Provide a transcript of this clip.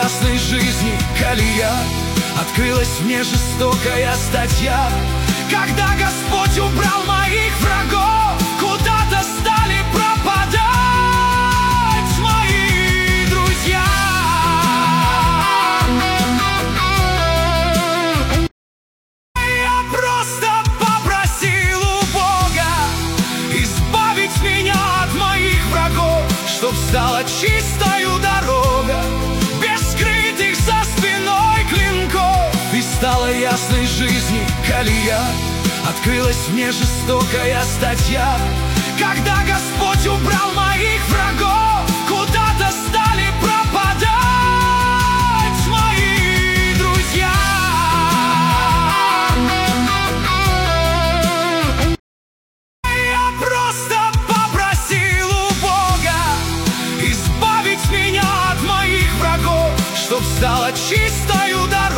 ясной жизни колея, открылась мне жестокая статья. Когда Господь убрал моих врагов, куда-то стали пропадать мои друзья. Я просто попросил у Бога избавить меня от моих врагов, чтоб стала чистою дорога, без скрытых за спиной клинков. И стала ясной жизни колея, открылась мне жестокая статья. Когда Господь убрал моих врагов, куда-то стали пропадать мои друзья. Я просто попросил у Бога избавить меня от моих врагов, чтоб стала чистою дорогой,